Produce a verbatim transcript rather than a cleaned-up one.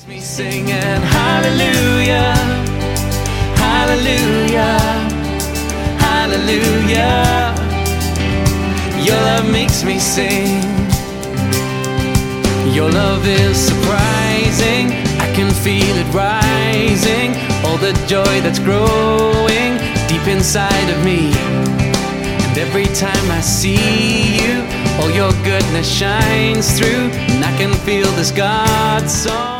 Me singing hallelujah, hallelujah, hallelujah. Your love makes me sing. Your love is surprising. I can feel it rising. All the joy that's growing deep inside of me. And every time I see you, all your goodness shines through. And I can feel this God song.